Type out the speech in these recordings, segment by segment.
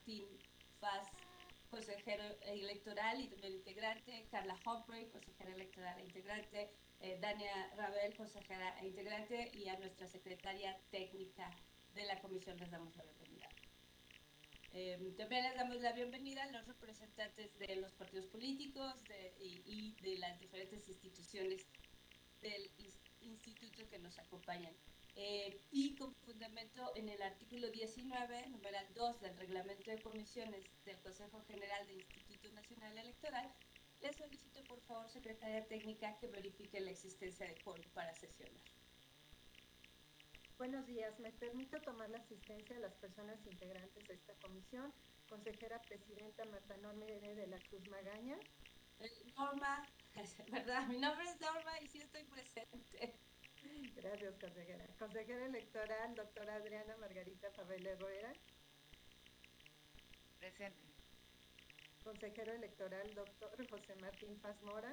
Martín Faz, consejero electoral y también integrante, Carla Humphrey, consejera electoral e integrante, Dania Rabel, consejera e integrante, y a nuestra secretaria técnica de la comisión les damos la bienvenida. También les damos la bienvenida a los representantes de los partidos políticos y de las diferentes instituciones del instituto que nos acompañan. Y con fundamento en el artículo 19, numeral 2 del reglamento de comisiones del Consejo General del Instituto Nacional Electoral, les solicito por favor, secretaria técnica, que verifique la existencia de quórum para sesionar. Buenos días, me permito tomar la asistencia de las personas integrantes de esta comisión. Consejera presidenta Marta Norma de la Cruz Magaña. Norma, ¿verdad? Mi nombre es Norma y sí estoy presente. Gracias, consejera. Consejera electoral, doctora Adriana Margarita Favela Herrera. Presente. Consejero electoral, doctor José Martín Faz Mora.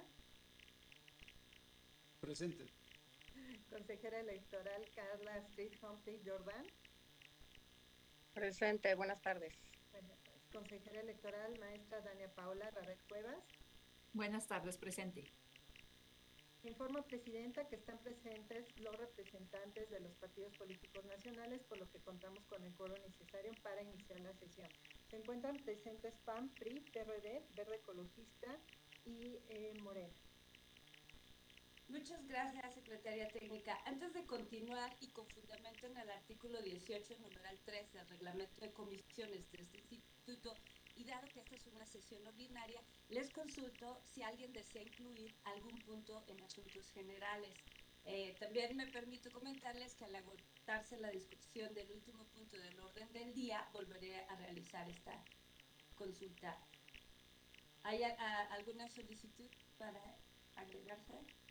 Presente. Consejera electoral, Carla Astrid Humphrey Jordán. Presente, buenas tardes. Buenas tardes. Consejera electoral, maestra Dania Paola Rabel Cuevas. Buenas tardes, presente. Informo, presidenta, que están presentes los representantes de los partidos políticos nacionales, por lo que contamos con el quórum necesario para iniciar la sesión. Se encuentran presentes PAN, PRI, PRD, Verde Ecologista y Morena. Muchas gracias, secretaria técnica. Antes de continuar y con fundamento en el artículo 18, numeral 3 del reglamento de comisiones de este instituto, y dado que esta es una sesión ordinaria, les consulto si alguien desea incluir algún punto en asuntos generales. También me permito comentarles que al agotarse la discusión del último punto del orden del día, volveré a realizar esta consulta. ¿Hay alguna solicitud para agregarse?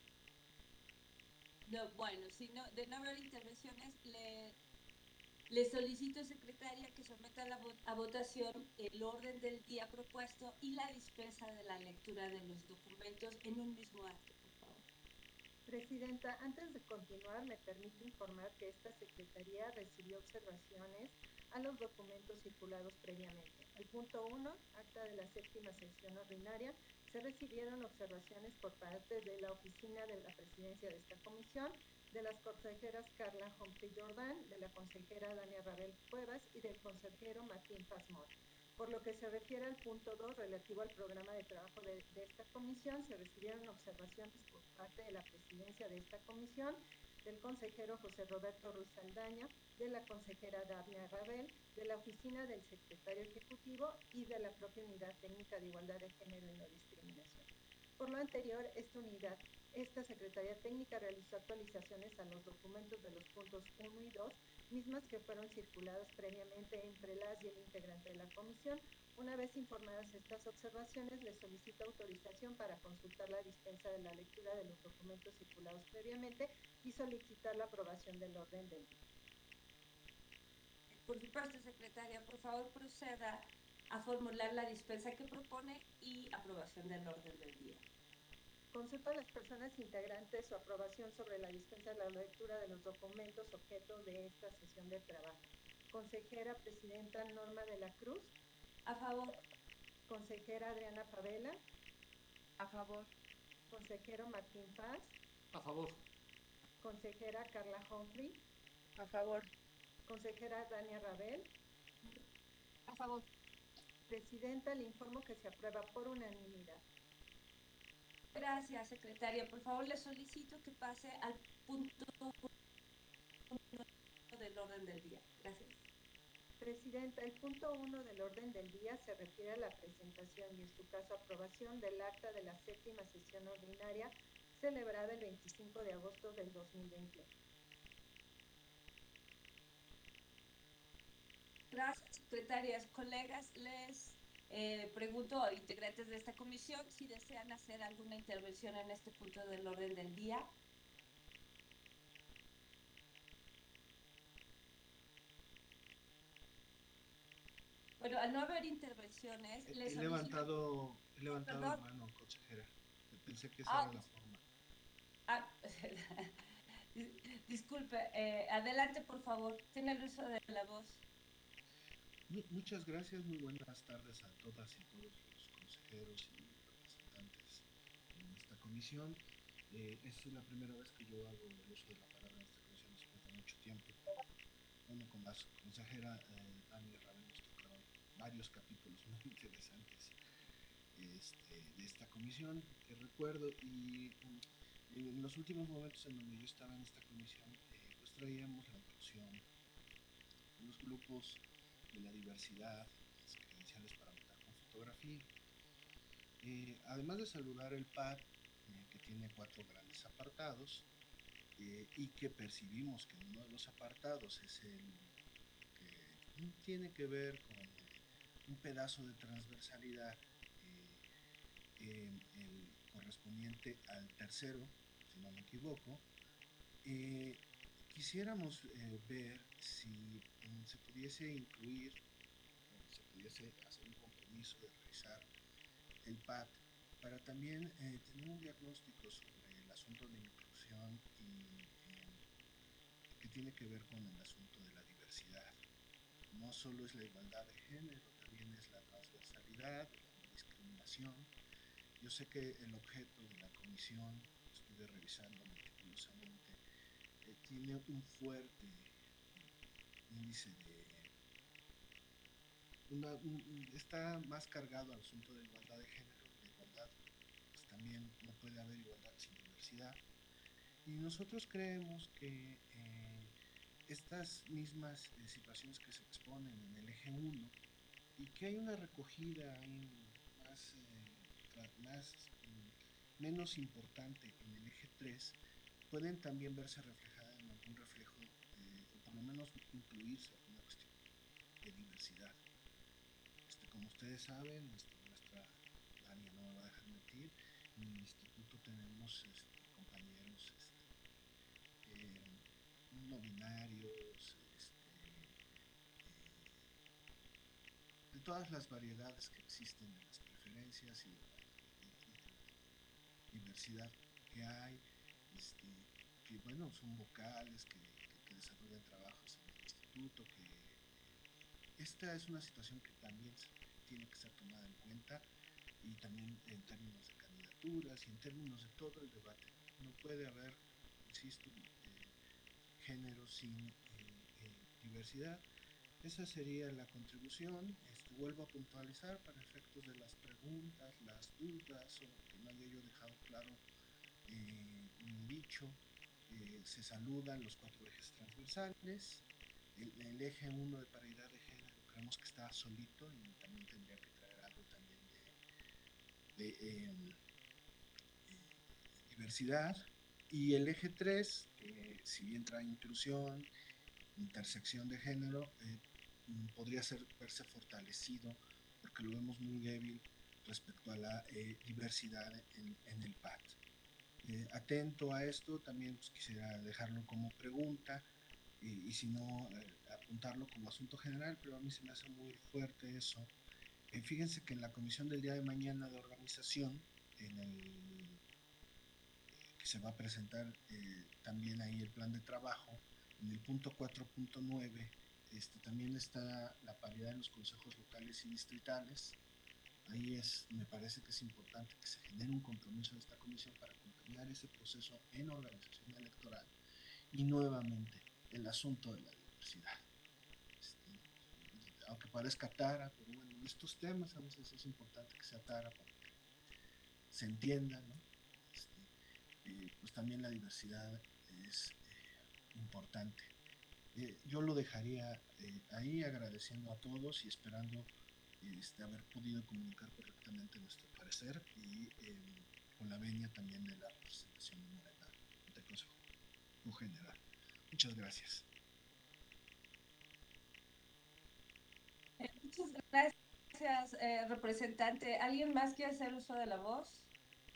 No, bueno, si no, de no haber intervenciones, le solicito, secretaria, que someta a votación el orden del día propuesto y la dispensa de la lectura de los documentos en un mismo acto, por favor. Presidenta, antes de continuar, me permite informar que esta Secretaría recibió observaciones a los documentos circulados previamente. Al punto 1, acta de la séptima sesión ordinaria, se recibieron observaciones por parte de la oficina de la presidencia de esta comisión, de las consejeras Carla Humphrey Jordán, de la consejera Dania Rabel Cuevas y del consejero Martín Faz Mora. Por lo que se refiere al punto 2, relativo al programa de trabajo de esta comisión, se recibieron observaciones por parte de la presidencia de esta comisión, del consejero José Roberto Ruiz Saldaña, de la consejera Dania Rabel, de la oficina del secretario ejecutivo y de la propia Unidad Técnica de Igualdad de Género y No Discriminación. Por lo anterior, esta Secretaría Técnica realizó actualizaciones a los documentos de los puntos 1 y 2, mismas que fueron circuladas previamente entre las y el integrante de la comisión. Una vez informadas estas observaciones, les solicito autorización para consultar la dispensa de la lectura de los documentos circulados previamente y solicitar la aprobación del orden del día. Por supuesto, secretaria, por favor proceda a formular la dispensa que propone y aprobación del orden del día. Consulto a las personas integrantes su aprobación sobre la dispensa de la lectura de los documentos objeto de esta sesión de trabajo. Consejera presidenta Norma de la Cruz. A favor. Consejera Adriana Favela. A favor. Consejero Martín Faz. A favor. Consejera Carla Humphrey. A favor. Consejera Dania Rabel. A favor. Presidenta, le informo que se aprueba por unanimidad. Gracias, secretaria. Por favor, le solicito que pase al punto del orden del día. Gracias. Presidenta, el punto 1 del orden del día se refiere a la presentación y, en su caso, aprobación del acta de la séptima sesión ordinaria celebrada el 25 de agosto del 2021. Gracias, secretarias. Colegas, les pregunto a integrantes de esta comisión si desean hacer alguna intervención en este punto del orden del día. Bueno, al no haber intervenciones, les solicito... He levantado la mano, consejera. Pensé que esa era la forma. Disculpe, adelante, por favor. Tiene el uso de la voz. Muchas gracias, muy buenas tardes a todas y todos los consejeros y representantes en esta comisión. Esta es la primera vez que yo hago el uso de la palabra en esta comisión después de mucho tiempo. Bueno, con la consejera Dani Rabel nos tocaron varios capítulos muy interesantes de esta comisión que recuerdo y en los últimos momentos en donde yo estaba en esta comisión pues traíamos la inclusión de los grupos de la diversidad, las credenciales para votar con fotografía. Además de saludar el PAD, que tiene 4 grandes apartados, y que percibimos que uno de los apartados es el que tiene que ver con un pedazo de transversalidad, el correspondiente al tercero, si no me equivoco. Quisiéramos ver si se pudiese incluir, se pudiese hacer un compromiso de revisar el PAD para también tener un diagnóstico sobre el asunto de inclusión y que tiene que ver con el asunto de la diversidad. No solo es la igualdad de género, también es la transversalidad, la no discriminación. Yo sé que el objeto de la comisión, estuve revisando meticulosamente, tiene un fuerte índice de... está más cargado al asunto de igualdad de género. La igualdad, pues también no puede haber igualdad sin diversidad. Y nosotros creemos que estas mismas situaciones que se exponen en el eje 1 y que hay una recogida ahí menos importante en el eje 3, pueden también verse reflejadas en algún reflejo, o por lo menos incluirse en una cuestión de diversidad. Como ustedes saben, nuestra Dania no me va a dejar mentir, en el instituto tenemos compañeros no binarios, de todas las variedades que existen en las preferencias y de la diversidad que hay, que bueno, son vocales, que desarrollan trabajos en el instituto, que esta es una situación que también tiene que ser tomada en cuenta y también en términos de candidaturas y en términos de todo el debate. No puede haber, insisto, género sin diversidad. Esa sería la contribución. Vuelvo a puntualizar para efectos de las preguntas, las dudas o que no haya yo dejado claro mi dicho. Se saludan los 4 ejes transversales. El eje 1 de paridad de género creemos que está solito y también tendría que traer algo también de diversidad. Y el eje 3, si bien trae inclusión, intersección de género, podría verse fortalecido porque lo vemos muy débil respecto a la diversidad en el PAD. Atento a esto, también pues, quisiera dejarlo como pregunta y si no, apuntarlo como asunto general, pero a mí se me hace muy fuerte eso. Fíjense que en la comisión del día de mañana de organización, en el que se va a presentar también ahí el plan de trabajo, en el punto 4.9 también está la paridad en los consejos locales y distritales. Ahí me parece que es importante que se genere un compromiso de esta comisión para acompañar ese proceso en organización electoral y nuevamente el asunto de la diversidad. Aunque parezca tara, pero bueno, en estos temas a veces es importante que sea tara para que se entienda, ¿no? Pues también la diversidad es importante. Yo lo dejaría ahí agradeciendo a todos y esperando haber podido comunicar correctamente nuestro parecer y con la venia también de la representación de Morena del Consejo General. Muchas gracias. Muchas gracias, representante. ¿Alguien más quiere hacer uso de la voz?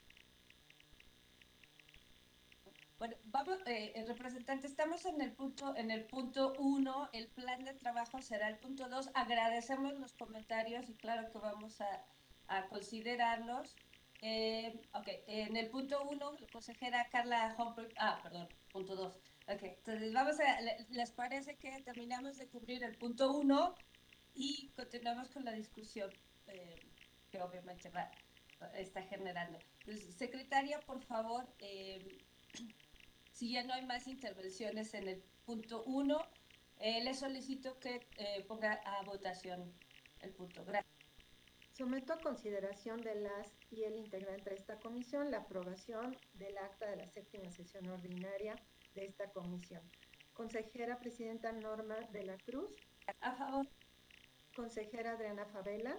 Bueno, vamos, representante, estamos en el punto 1, el plan de trabajo será el punto 2. Agradecemos los comentarios y claro que vamos a considerarlos. Ok, en el punto 1, la consejera Carla Humphrey, perdón, punto 2. Ok, entonces ¿les parece que terminamos de cubrir el punto 1? y continuamos con la discusión que obviamente está generando. Entonces, secretaria, por favor, si ya no hay más intervenciones en el punto 1, le solicito que ponga a votación el punto. Gracias. Someto a consideración de las y el integrante de esta comisión la aprobación del acta de la 7ª sesión ordinaria de esta comisión. Consejera Presidenta Norma de la Cruz. A favor. Consejera Adriana Favela.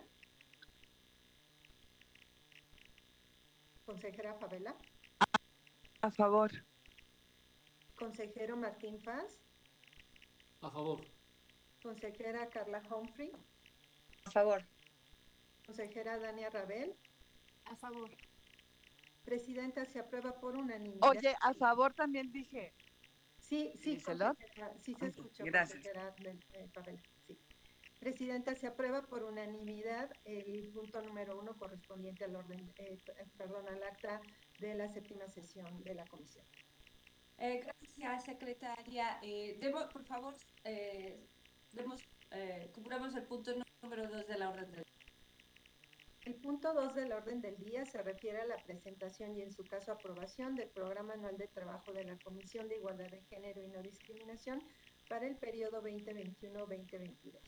Consejera Favela. A favor. Consejero Martín Paz. A favor. Consejera Carla Humphrey. A favor. Consejera Dania Rabel. A favor. Presidenta, se aprueba por unanimidad. Oye, a favor también dije. Sí, Liselot. Sí se Ok, escuchó, gracias. consejera Favela. Sí. Presidenta, se aprueba por unanimidad el punto número 1 correspondiente al orden, al acta de la 7ª sesión de la comisión. Gracias, secretaria. Por favor, cumplamos el punto número 2 de la orden del día. El punto 2 del orden del día se refiere a la presentación y, en su caso, aprobación del Programa Anual de Trabajo de la Comisión de Igualdad de Género y No Discriminación para el periodo 2021-2022.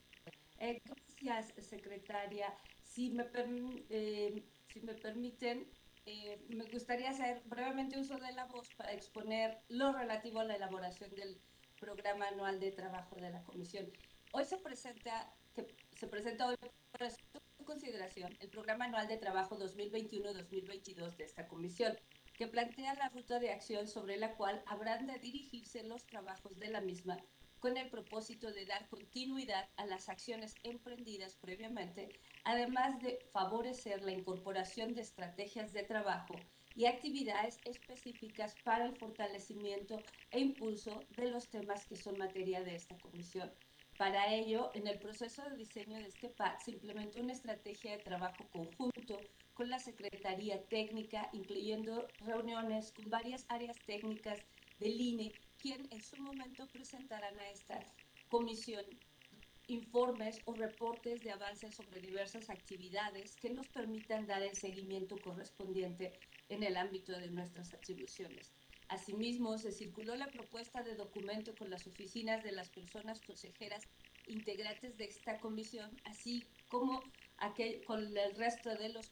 Gracias, secretaria. Si me permiten, me gustaría hacer brevemente uso de la voz para exponer lo relativo a la elaboración del Programa Anual de Trabajo de la Comisión. Hoy se presenta hoy para su consideración el Programa Anual de Trabajo 2021-2022 de esta comisión, que plantea la ruta de acción sobre la cual habrán de dirigirse los trabajos de la misma, con el propósito de dar continuidad a las acciones emprendidas previamente, además de favorecer la incorporación de estrategias de trabajo y actividades específicas para el fortalecimiento e impulso de los temas que son materia de esta comisión. Para ello, en el proceso de diseño de este PAC se implementó una estrategia de trabajo conjunto con la Secretaría Técnica, incluyendo reuniones con varias áreas técnicas del INE, quien en su momento presentarán a esta comisión informes o reportes de avances sobre diversas actividades que nos permitan dar el seguimiento correspondiente en el ámbito de nuestras atribuciones. Asimismo, se circuló la propuesta de documento con las oficinas de las personas consejeras integrantes de esta comisión, así como con el resto de los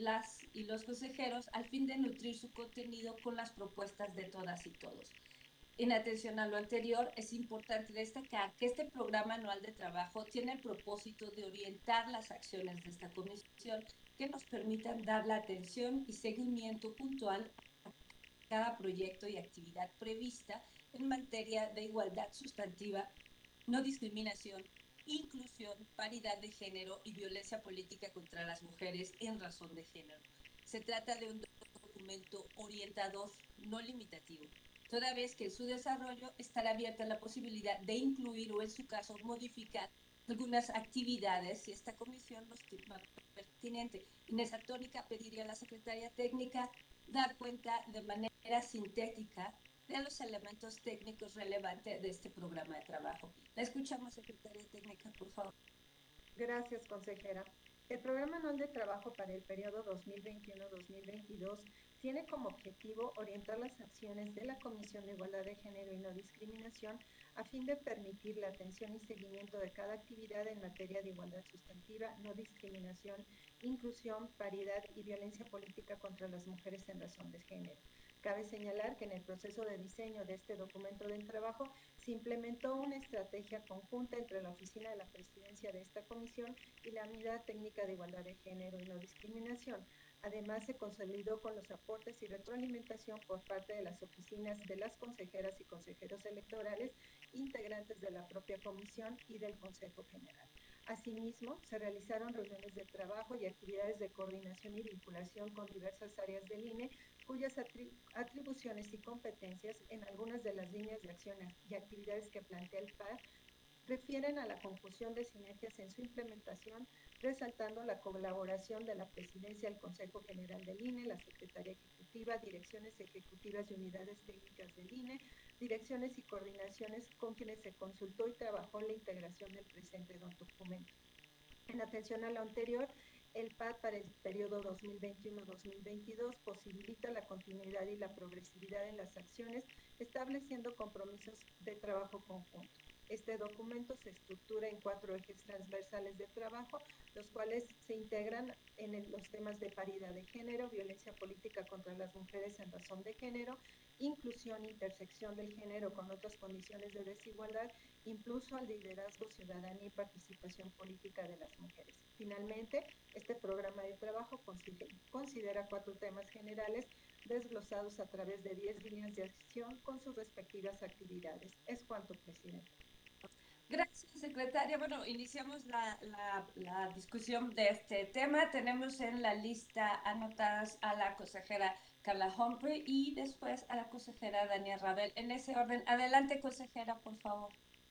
consejeros, al fin de nutrir su contenido con las propuestas de todas y todos. En atención a lo anterior, es importante destacar que este programa anual de trabajo tiene el propósito de orientar las acciones de esta comisión que nos permitan dar la atención y seguimiento puntual a cada proyecto y actividad prevista en materia de igualdad sustantiva, no discriminación, inclusión, paridad de género y violencia política contra las mujeres en razón de género. Se trata de un documento orientador, no limitativo, toda vez que en su desarrollo estará abierta la posibilidad de incluir o, en su caso, modificar algunas actividades si esta comisión lo estima pertinente. En esa tónica pediría a la Secretaría Técnica dar cuenta de manera sintética de los elementos técnicos relevantes de este programa de trabajo. La escuchamos, Secretaría Técnica, por favor. Gracias, consejera. El Programa Anual de Trabajo para el periodo 2021-2022 tiene como objetivo orientar las acciones de la Comisión de Igualdad de Género y No Discriminación a fin de permitir la atención y seguimiento de cada actividad en materia de igualdad sustantiva, no discriminación, inclusión, paridad y violencia política contra las mujeres en razón de género. Cabe señalar que en el proceso de diseño de este documento del trabajo se implementó una estrategia conjunta entre la Oficina de la Presidencia de esta comisión y la Unidad Técnica de Igualdad de Género y No Discriminación. Además, se consolidó con los aportes y retroalimentación por parte de las oficinas de las consejeras y consejeros electorales, integrantes de la propia comisión y del Consejo General. Asimismo, se realizaron reuniones de trabajo y actividades de coordinación y vinculación con diversas áreas del INE, cuyas atribuciones y competencias en algunas de las líneas de acción y actividades que plantea el PAC refieren a la conjunción de sinergias en su implementación, resaltando la colaboración de la Presidencia del Consejo General del INE, la Secretaría Ejecutiva, direcciones ejecutivas y unidades técnicas del INE, direcciones y coordinaciones con quienes se consultó y trabajó la integración del presente documento. En atención a lo anterior, el PAD para el periodo 2021-2022 posibilita la continuidad y la progresividad en las acciones, estableciendo compromisos de trabajo conjunto. Este documento se estructura en 4 ejes transversales de trabajo, los cuales se integran en los temas de paridad de género, violencia política contra las mujeres en razón de género, inclusión e intersección del género con otras condiciones de desigualdad, impulso al liderazgo, ciudadanía y participación política de las mujeres. Finalmente, este programa de trabajo considera 4 temas generales desglosados a través de 10 líneas de acción con sus respectivas actividades. Es cuanto, presidente. Gracias, secretaria. Bueno, iniciamos la discusión de este tema. Tenemos en la lista anotadas a la consejera Carla Humphrey y después a la consejera Dania Rabel. En ese orden, adelante, consejera, por favor.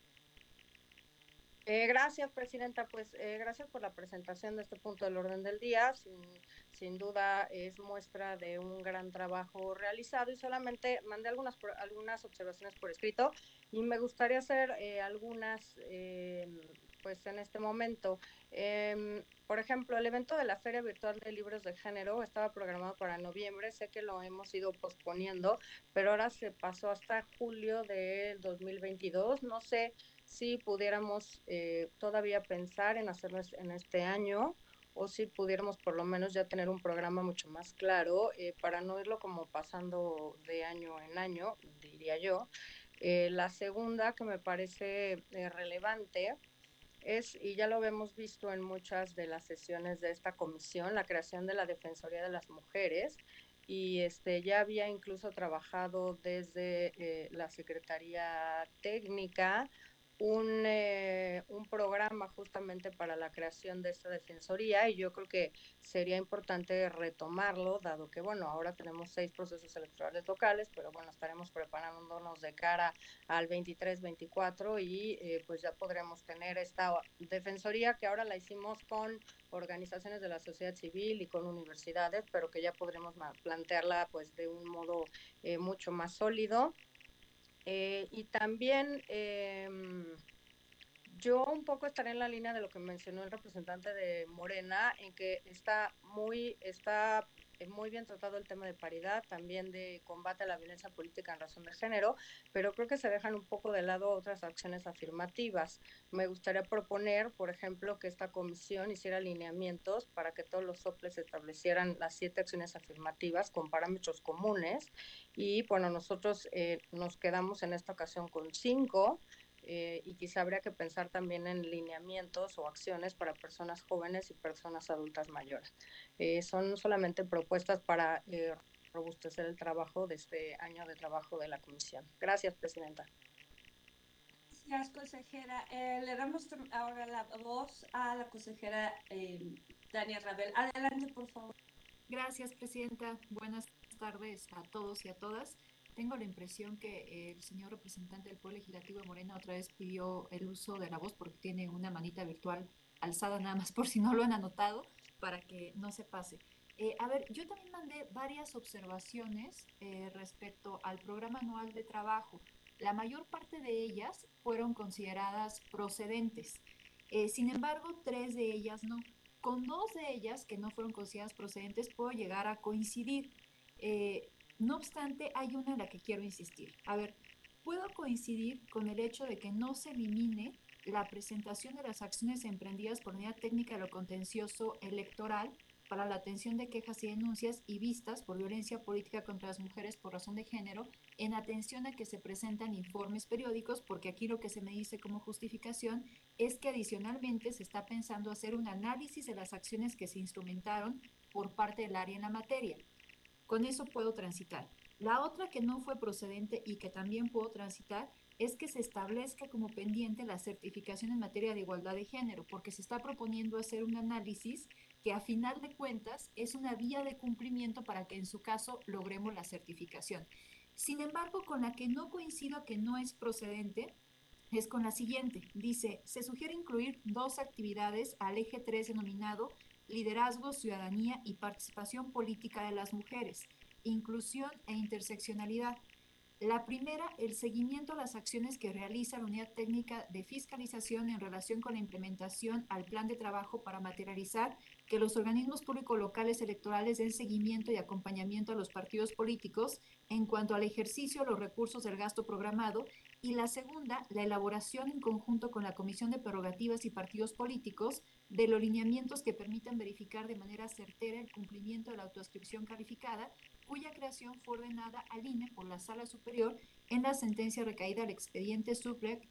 Gracias, presidenta. Pues gracias por la presentación de este punto del orden del día. Sin duda es muestra de un gran trabajo realizado y solamente mandé algunas observaciones por escrito y me gustaría hacer algunas pues en este momento. Por ejemplo, el evento de la Feria Virtual de Libros de Género estaba programado para noviembre, sé que lo hemos ido posponiendo, pero ahora se pasó hasta julio del 2022. No sé si pudiéramos todavía pensar en hacerlo en este año o si pudiéramos por lo menos ya tener un programa mucho más claro para no irlo como pasando de año en año, diría yo. La segunda que me parece relevante es, y ya lo hemos visto en muchas de las sesiones de esta comisión, la creación de la Defensoría de las Mujeres, y ya había incluso trabajado desde la Secretaría Técnica un programa justamente para la creación de esta defensoría, y yo creo que sería importante retomarlo, dado que, bueno, ahora tenemos 6 procesos electorales locales, pero bueno, estaremos preparándonos de cara al 23-24 y pues ya podremos tener esta defensoría que ahora la hicimos con organizaciones de la sociedad civil y con universidades, pero que ya podremos plantearla pues de un modo mucho más sólido. Y también yo un poco estaré en la línea de lo que mencionó el representante de Morena, en que está muy bien tratado el tema de paridad, también de combate a la violencia política en razón de género, pero creo que se dejan un poco de lado otras acciones afirmativas. Me gustaría proponer, por ejemplo, que esta comisión hiciera lineamientos para que todos los soples establecieran las 7 acciones afirmativas con parámetros comunes y, bueno, nosotros nos quedamos en esta ocasión con 5. Y quizá habría que pensar también en lineamientos o acciones para personas jóvenes y personas adultas mayores. Son solamente propuestas para robustecer el trabajo de este año de trabajo de la comisión. Gracias, presidenta. Gracias, consejera. Le damos ahora la voz a la consejera Dania Rabel. Adelante, por favor. Gracias, presidenta. Buenas tardes a todos y a todas. Tengo la impresión que el señor representante del Poder Legislativo de Morena otra vez pidió el uso de la voz porque tiene una manita virtual alzada, nada más por si no lo han anotado, para que no se pase. A ver, yo también mandé varias observaciones respecto al programa anual de trabajo. La mayor parte de ellas fueron consideradas procedentes. Sin embargo, 3 de ellas no. Con 2 de ellas que no fueron consideradas procedentes puedo llegar a coincidir. No obstante, hay una en la que quiero insistir. A ver, puedo coincidir con el hecho de que no se elimine la presentación de las acciones emprendidas por unidad técnica de lo contencioso electoral para la atención de quejas y denuncias y vistas por violencia política contra las mujeres por razón de género, en atención a que se presentan informes periódicos, porque aquí lo que se me dice como justificación es que adicionalmente se está pensando hacer un análisis de las acciones que se instrumentaron por parte del área en la materia. Con eso puedo transitar. La otra que no fue procedente y que también puedo transitar es que se establezca como pendiente la certificación en materia de igualdad de género, porque se está proponiendo hacer un análisis que a final de cuentas es una vía de cumplimiento para que en su caso logremos la certificación. Sin embargo, con la que no coincido que no es procedente es con la siguiente. Dice, se sugiere incluir 2 actividades al eje 3 denominado liderazgo, ciudadanía y participación política de las mujeres, inclusión e interseccionalidad. La primera, el seguimiento a las acciones que realiza la Unidad Técnica de Fiscalización en relación con la implementación al plan de trabajo para materializar que los organismos públicos locales electorales den seguimiento y acompañamiento a los partidos políticos en cuanto al ejercicio de los recursos del gasto programado. Y la segunda, la elaboración en conjunto con la Comisión de Prerrogativas y Partidos Políticos de los lineamientos que permitan verificar de manera certera el cumplimiento de la autoadscripción calificada, cuya creación fue ordenada al INE por la Sala Superior en la sentencia recaída al expediente SUPREC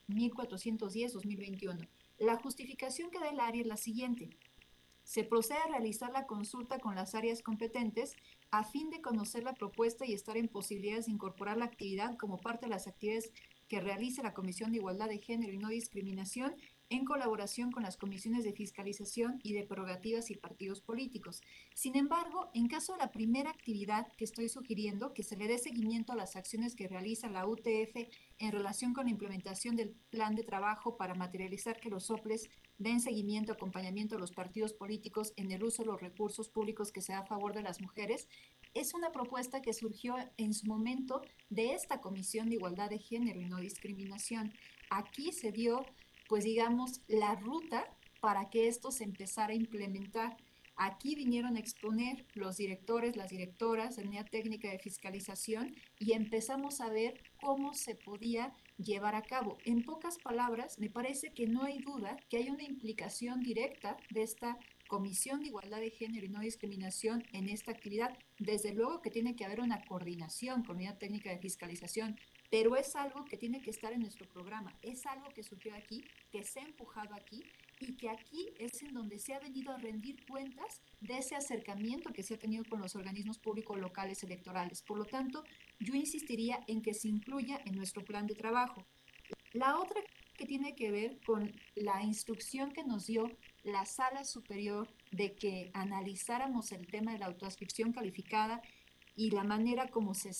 1410-2021. La justificación que da el área es la siguiente. Se procede a realizar la consulta con las áreas competentes a fin de conocer la propuesta y estar en posibilidades de incorporar la actividad como parte de las actividades que realice la Comisión de Igualdad de Género y No Discriminación en colaboración con las comisiones de fiscalización y de prerrogativas y partidos políticos. Sin embargo, en caso de la primera actividad que estoy sugiriendo, que se le dé seguimiento a las acciones que realiza la UTF en relación con la implementación del plan de trabajo para materializar que los soples den seguimiento, acompañamiento a los partidos políticos en el uso de los recursos públicos que sea a favor de las mujeres, es una propuesta que surgió en su momento de esta Comisión de Igualdad de Género y No Discriminación. Aquí se dio, pues digamos, la ruta para que esto se empezara a implementar. Aquí vinieron a exponer los directores, las directoras de la Unidad Técnica de Fiscalización y empezamos a ver cómo se podía llevar a cabo. En pocas palabras, me parece que no hay duda que hay una implicación directa de esta Comisión de Igualdad de Género y No Discriminación en esta actividad. Desde luego que tiene que haber una coordinación con la Unidad Técnica de Fiscalización, pero es algo que tiene que estar en nuestro programa, es algo que surgió aquí, que se ha empujado aquí y que aquí es en donde se ha venido a rendir cuentas de ese acercamiento que se ha tenido con los organismos públicos locales electorales. Por lo tanto, yo insistiría en que se incluya en nuestro plan de trabajo. La otra que tiene que ver con la instrucción que nos dio la Sala Superior de que analizáramos el tema de la autoadscripción calificada y la manera como se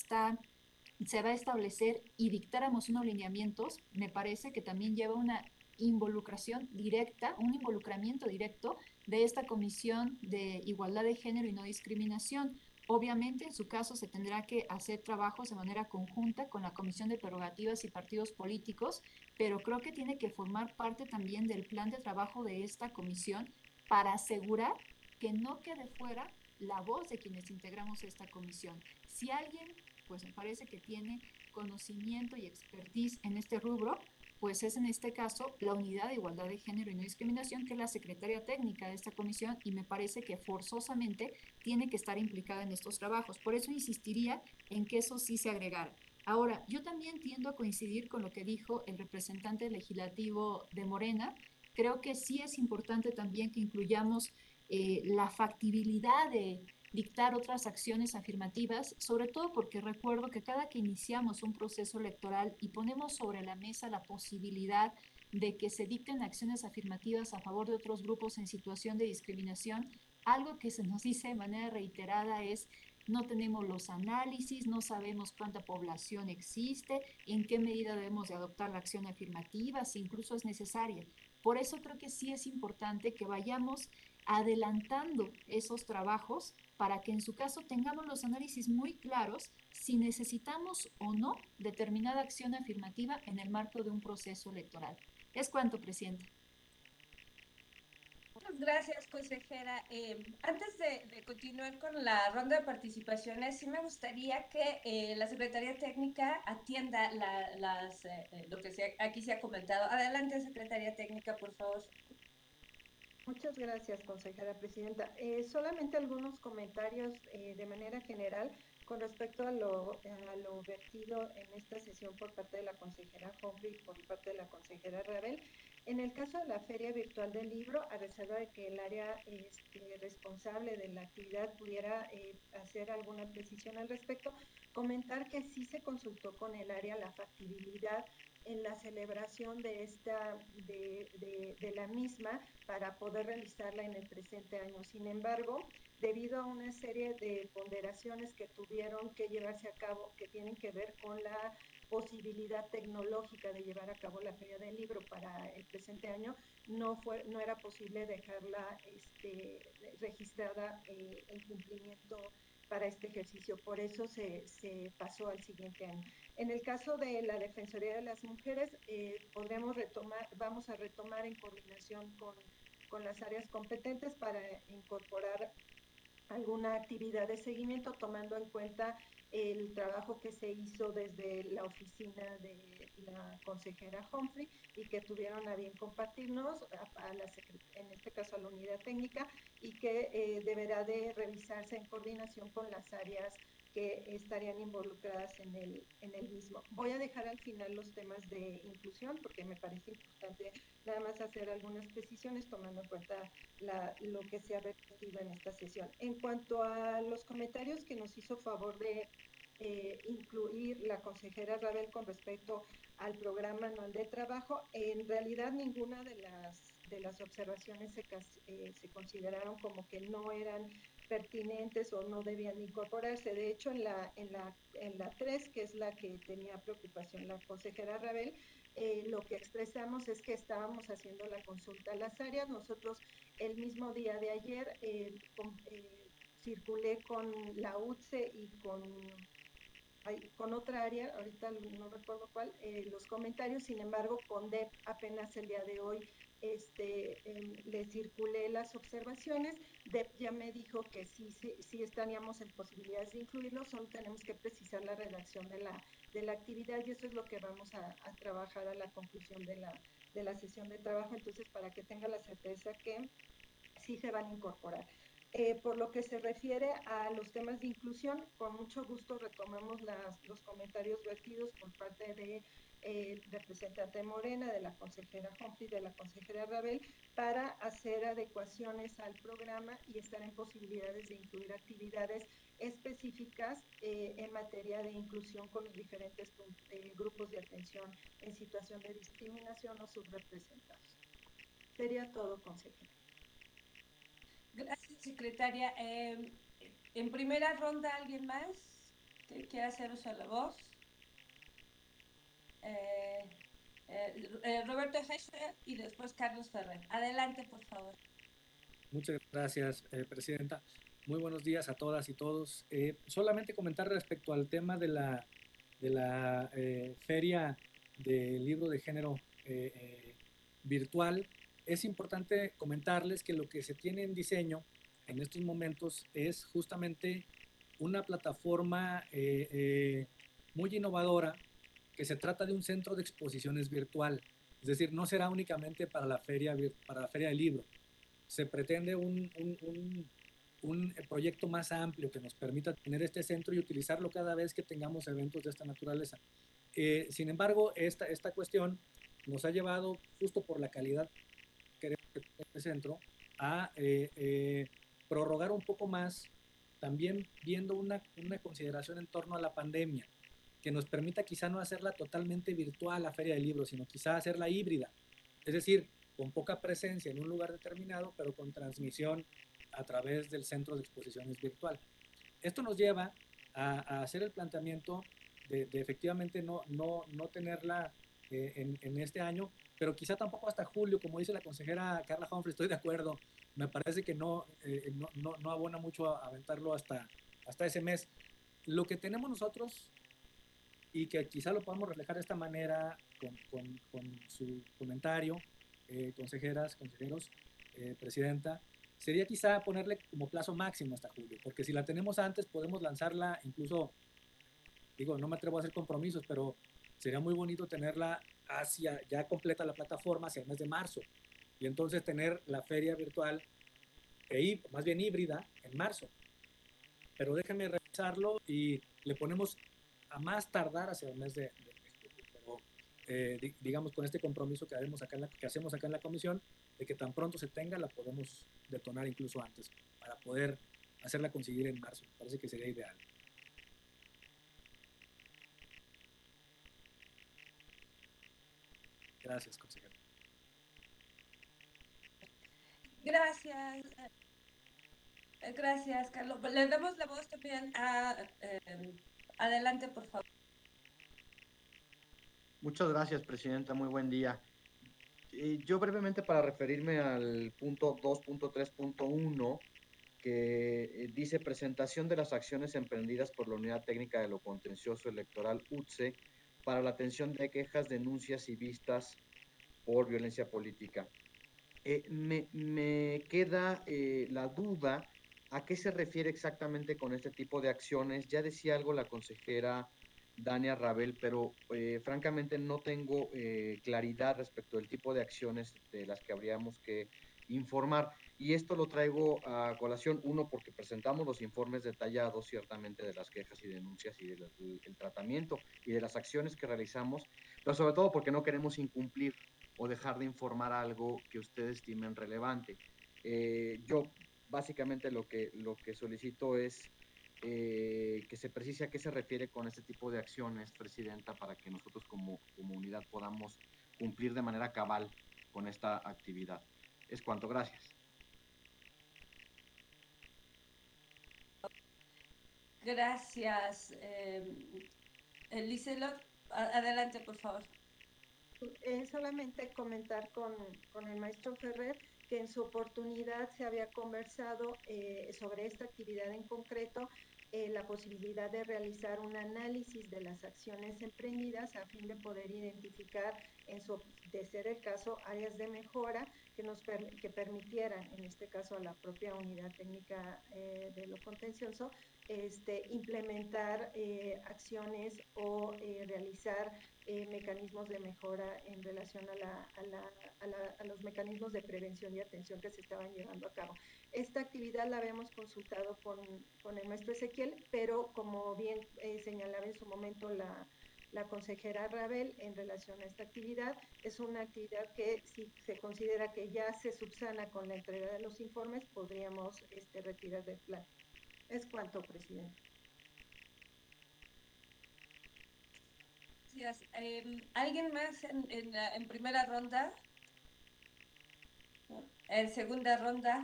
va a establecer y dictáramos unos lineamientos, me parece que también lleva una involucración directa, un involucramiento directo de esta Comisión de Igualdad de Género y No Discriminación. Obviamente, en su caso, se tendrá que hacer trabajos de manera conjunta con la Comisión de Prerrogativas y Partidos Políticos, pero creo que tiene que formar parte también del plan de trabajo de esta comisión para asegurar que no quede fuera la voz de quienes integramos esta comisión. Si alguien, pues me parece que tiene conocimiento y expertise en este rubro, pues es en este caso la Unidad de Igualdad de Género y No Discriminación, que es la secretaria técnica de esta comisión y me parece que forzosamente tiene que estar implicada en estos trabajos. Por eso insistiría en que eso sí se agregara. Ahora, yo también tiendo a coincidir con lo que dijo el representante legislativo de Morena. Creo que sí es importante también que incluyamos la factibilidad de dictar otras acciones afirmativas, sobre todo porque recuerdo que cada que iniciamos un proceso electoral y ponemos sobre la mesa la posibilidad de que se dicten acciones afirmativas a favor de otros grupos en situación de discriminación, algo que se nos dice de manera reiterada es: no tenemos los análisis, no sabemos cuánta población existe, en qué medida debemos de adoptar la acción afirmativa, si incluso es necesaria. Por eso creo que sí es importante que vayamos adelantando esos trabajos para que en su caso tengamos los análisis muy claros si necesitamos o no determinada acción afirmativa en el marco de un proceso electoral. Es cuanto, Presidenta. Muchas gracias, consejera. Antes de continuar con la ronda de participaciones, sí me gustaría que la Secretaría Técnica atienda lo que aquí se ha comentado. Adelante, Secretaría Técnica, por favor. Muchas gracias, consejera presidenta. Solamente algunos comentarios de manera general con respecto a lo vertido en esta sesión por parte de la consejera Humphrey y por parte de la consejera Rabel. En el caso de la Feria Virtual del Libro, a reserva de que el área responsable de la actividad pudiera hacer alguna precisión al respecto, comentar que sí se consultó con el área la factibilidad en la celebración de la misma para poder realizarla en el presente año. Sin embargo, debido a una serie de ponderaciones que tuvieron que llevarse a cabo, que tienen que ver con la posibilidad tecnológica de llevar a cabo la Feria del Libro para el presente año, no era posible dejarla registrada en cumplimiento para este ejercicio. Por eso se pasó al siguiente año. En el caso de la Defensoría de las Mujeres, vamos a retomar en coordinación con las áreas competentes para incorporar alguna actividad de seguimiento, tomando en cuenta el trabajo que se hizo desde la oficina de la consejera Humphrey y que tuvieron a bien compartirnos, en este caso a la unidad técnica, y que deberá de revisarse en coordinación con las áreas que estarían involucradas en el mismo. Voy a dejar al final los temas de inclusión porque me parece importante nada más hacer algunas precisiones tomando en cuenta lo que se ha vertido en esta sesión. En cuanto a los comentarios que nos hizo favor de incluir la consejera Rabel con respecto al programa anual de trabajo, en realidad ninguna de las observaciones se consideraron como que no eran pertinentes o no debían incorporarse. De hecho, en la 3, que es la que tenía preocupación la consejera Rabel, lo que expresamos es que estábamos haciendo la consulta a las áreas. Nosotros el mismo día de ayer circulé con la UTSE y con otra área, ahorita no recuerdo cuál, los comentarios. Sin embargo, con DEP apenas el día de hoy le circulé las observaciones. DEP ya me dijo que sí estaríamos en posibilidades de incluirlo, solo tenemos que precisar la redacción de la actividad y eso es lo que vamos a trabajar a la conclusión de la sesión de trabajo. Entonces, para que tenga la certeza que sí se van a incorporar. Por lo que se refiere a los temas de inclusión, con mucho gusto retomamos los comentarios vertidos por parte de representante Morena, de la consejera Humphrey, de la consejera Rabel, para hacer adecuaciones al programa y estar en posibilidades de incluir actividades específicas en materia de inclusión con los diferentes grupos de atención en situación de discriminación o subrepresentados. Sería todo, consejera. Gracias, secretaria. En primera ronda, ¿alguien más que quiera hacer uso de la voz? Roberto Heschel y después Carlos Ferrer. Adelante, por favor. Muchas gracias, presidenta. Muy buenos días a todas y todos. Solamente comentar respecto al tema de la feria del libro de género virtual. Es importante comentarles que lo que se tiene en diseño en estos momentos es justamente una plataforma muy innovadora, que se trata de un centro de exposiciones virtual. Es decir, no será únicamente para la feria del libro. Se pretende un proyecto más amplio que nos permita tener este centro y utilizarlo cada vez que tengamos eventos de esta naturaleza. Sin embargo, esta cuestión nos ha llevado, justo por la calidad que queremos que tenga este centro, a prorrogar un poco más, también viendo una consideración en torno a la pandemia, que nos permita quizá no hacerla totalmente virtual la feria del libro, sino quizá hacerla híbrida. Es decir, con poca presencia en un lugar determinado, pero con transmisión a través del centro de exposiciones virtual. Esto nos lleva a hacer el planteamiento de efectivamente no tenerla en este año, pero quizá tampoco hasta julio, como dice la consejera Carla Humphrey. Estoy de acuerdo, me parece que no abona mucho a aventarlo hasta ese mes. Lo que tenemos nosotros, y que quizá lo podamos reflejar de esta manera con su comentario, consejeras, consejeros, presidenta, sería quizá ponerle como plazo máximo hasta julio, porque si la tenemos antes podemos lanzarla incluso, digo, no me atrevo a hacer compromisos, pero sería muy bonito tenerla ya completa la plataforma hacia el mes de marzo, y entonces tener la feria virtual, más bien híbrida, en marzo. Pero déjenme revisarlo y le ponemos a más tardar hacia el mes de julio. Pero digamos, con este compromiso que hacemos acá en la comisión, de que tan pronto se tenga, la podemos detonar incluso antes, para poder hacerla conseguir en marzo. Me parece que sería ideal. Gracias, consejero. Gracias. Gracias, Carlos. Le damos la voz también adelante, por favor. Muchas gracias, presidenta. Muy buen día. Yo brevemente, para referirme al punto 2.3.1, que dice presentación de las acciones emprendidas por la Unidad Técnica de lo Contencioso Electoral UTSE para la atención de quejas, denuncias y vistas por violencia política. Me queda la duda a qué se refiere exactamente con este tipo de acciones. Ya decía algo la consejera Dania Rabel, pero francamente no tengo claridad respecto del tipo de acciones de las que habríamos que informar. Y esto lo traigo a colación, uno, porque presentamos los informes detallados ciertamente de las quejas y denuncias y del tratamiento y de las acciones que realizamos, pero sobre todo porque no queremos incumplir o dejar de informar algo que ustedes estimen relevante. Yo básicamente lo que solicito es que se precise a qué se refiere con este tipo de acciones, Presidenta, para que nosotros como unidad podamos cumplir de manera cabal con esta actividad. Es cuanto, gracias. Gracias. Liselot, adelante, por favor. Solamente comentar con el maestro Ferrer que en su oportunidad se había conversado sobre esta actividad en concreto, la posibilidad de realizar un análisis de las acciones emprendidas a fin de poder identificar, de ser el caso, áreas de mejora que permitieran, en este caso a la propia unidad técnica de lo contencioso, implementar acciones o realizar mecanismos de mejora en relación a los mecanismos de prevención y atención que se estaban llevando a cabo. Esta actividad la habíamos consultado con el maestro Ezequiel, pero como bien señalaba en su momento la consejera Rabel en relación a esta actividad, es una actividad que si se considera que ya se subsana con la entrega de los informes, podríamos retirar del plan. Es cuanto, presidente. Gracias. ¿Alguien más en primera ronda? ¿En segunda ronda?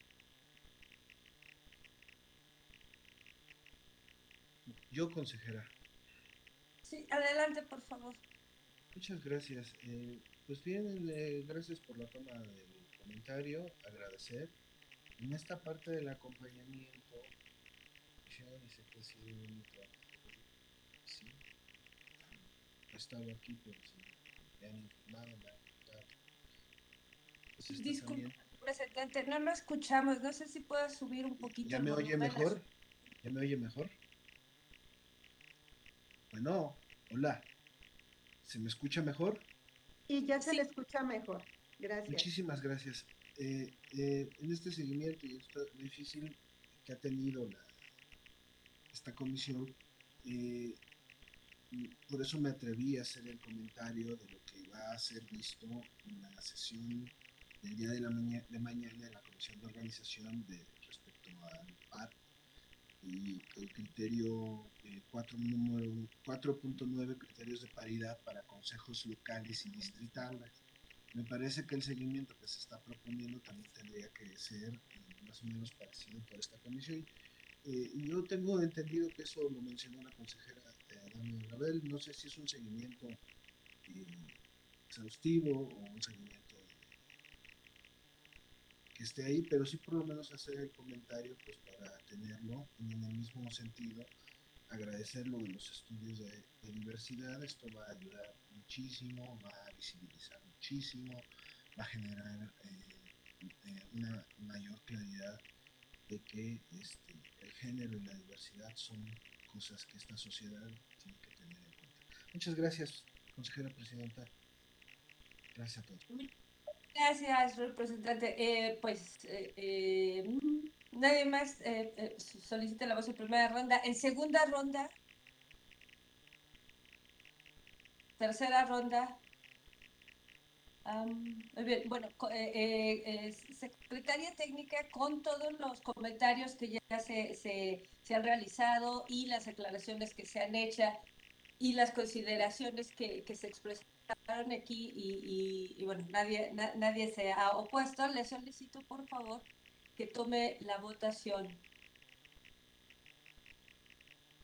Yo, consejera. Sí, adelante, por favor. Muchas gracias. Pues bien, gracias por la toma del comentario, agradecer. En esta parte del acompañamiento, yo dice que sí, sí, he estado aquí, pero sí, me han informado, me han contado. Pues Disculpe, representante, no lo escuchamos. No sé si puedo subir un poquito ¿Ya el me oye volumen. mejor? ¿Ya me oye mejor? Bueno, hola. ¿Se me escucha mejor? Y ya se le escucha mejor. Gracias. Muchísimas gracias. En este seguimiento y esto difícil que ha tenido esta comisión, por eso me atreví a hacer el comentario de lo que va a ser visto en la sesión del día de mañana en la Comisión de Organización respecto al PAT y el criterio 4.9, criterios de paridad para consejos locales y distritales. Me parece que el seguimiento que se está proponiendo también tendría que ser más o menos parecido por esta comisión. Yo tengo entendido que eso lo mencionó la consejera Dania Rabel. No sé si es un seguimiento exhaustivo o un seguimiento que esté ahí, pero sí por lo menos hacer el comentario pues para tenerlo en el mismo sentido. Agradecer lo de los estudios de diversidad. Esto va a ayudar muchísimo, va a visibilizar muchísimo, va a generar una mayor claridad de que el género y la diversidad son cosas que esta sociedad tiene que tener en cuenta. Muchas gracias, consejera presidenta. Gracias a todos. Gracias, representante. Nadie más solicita la voz en primera ronda. En segunda ronda, tercera ronda. Muy bien, bueno, Secretaría Técnica, con todos los comentarios que ya se han realizado y las aclaraciones que se han hecho y las consideraciones que se expresaron aquí y bueno, nadie se ha opuesto, le solicito por favor que tome la votación.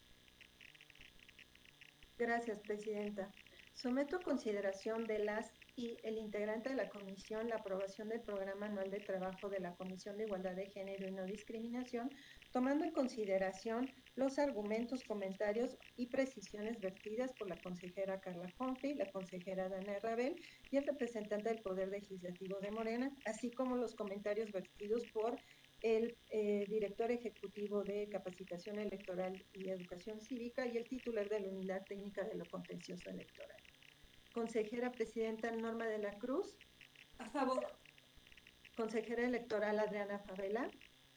Gracias, presidenta. Someto a consideración de las y el integrante de la comisión la aprobación del programa anual de trabajo de la Comisión de Igualdad de Género y No Discriminación, tomando en consideración los argumentos, comentarios y precisiones vertidas por la consejera Carla Humphrey, la consejera Dania Rabel y el representante del Poder Legislativo de Morena, así como los comentarios vertidos por el director ejecutivo de Capacitación Electoral y Educación Cívica y el titular de la Unidad Técnica de lo Contencioso Electoral. Consejera Presidenta Norma de la Cruz. A favor. Consejera Electoral Adriana Favela.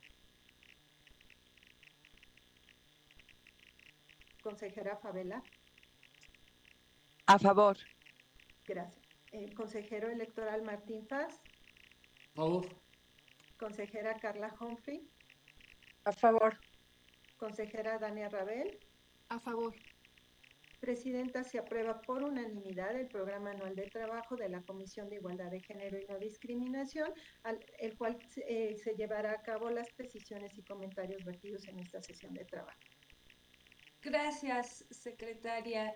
Consejera Favela. A favor. Gracias. Consejero Electoral Martín Faz. A favor. Consejera Carla Humphrey. A favor. Consejera Dania Rabel. A favor. Presidenta, se aprueba por unanimidad el programa anual de trabajo de la Comisión de Igualdad de Género y No Discriminación, el cual se llevará a cabo las precisiones y comentarios vertidos en esta sesión de trabajo. Gracias, secretaria.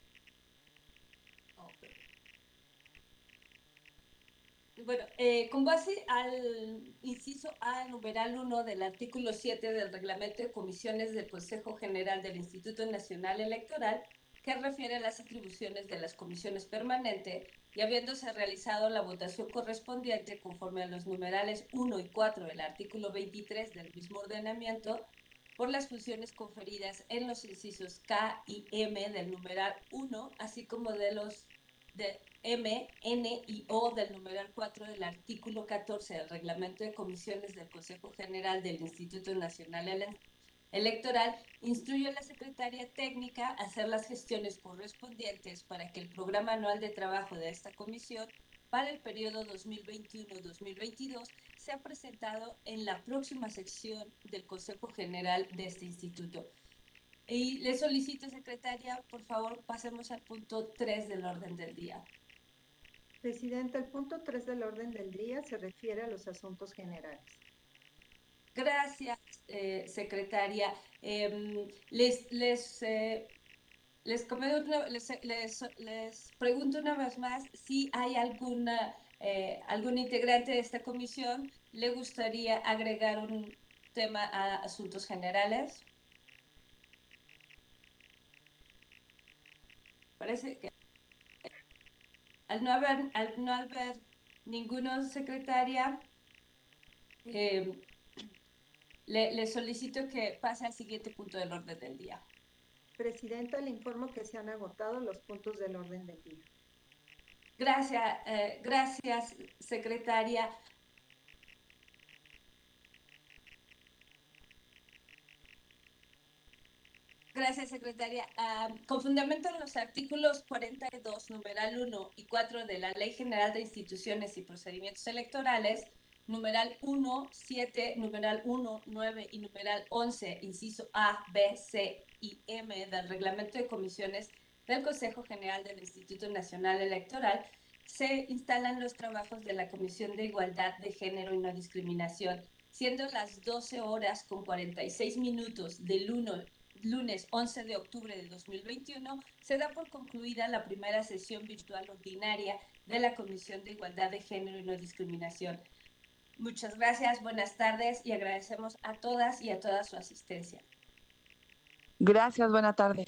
Bueno, con base al inciso A, numeral 1 del artículo 7 del Reglamento de Comisiones del Consejo General del Instituto Nacional Electoral, que refiere a las atribuciones de las comisiones permanentes, y habiéndose realizado la votación correspondiente conforme a los numerales 1 y 4 del artículo 23 del mismo ordenamiento, por las funciones conferidas en los incisos K y M del numeral 1, así como de los de M, N y O del numeral 4 del artículo 14 del Reglamento de Comisiones del Consejo General del Instituto Nacional Electoral, instruye a la Secretaría Técnica a hacer las gestiones correspondientes para que el programa anual de trabajo de esta comisión para el periodo 2021-2022 sea presentado en la próxima sección del Consejo General de este instituto. Y le solicito, secretaria, por favor, pasemos al punto 3 del orden del día. Presidenta, el punto 3 del orden del día se refiere a los asuntos generales. Gracias, secretaria. Les pregunto una vez más si hay algún integrante de esta comisión le gustaría agregar un tema a asuntos generales. Parece que al no haber ninguno, secretaria, le solicito que pase al siguiente punto del orden del día. Presidenta, le informo que se han agotado los puntos del orden del día. Gracias, secretaria. Gracias, secretaria. Con fundamento en los artículos 42, numeral 1 y 4 de la Ley General de Instituciones y Procedimientos Electorales, numeral 1, 7, numeral 1, 9 y numeral 11, inciso A, B, C y M del Reglamento de Comisiones del Consejo General del Instituto Nacional Electoral, se instalan los trabajos de la Comisión de Igualdad de Género y No Discriminación, siendo las 12 horas con 46 minutos del lunes 11 de octubre de 2021, se da por concluida la primera sesión virtual ordinaria de la Comisión de Igualdad de Género y No Discriminación. Muchas gracias, buenas tardes y agradecemos a todas y a toda su asistencia. Gracias, buena tarde.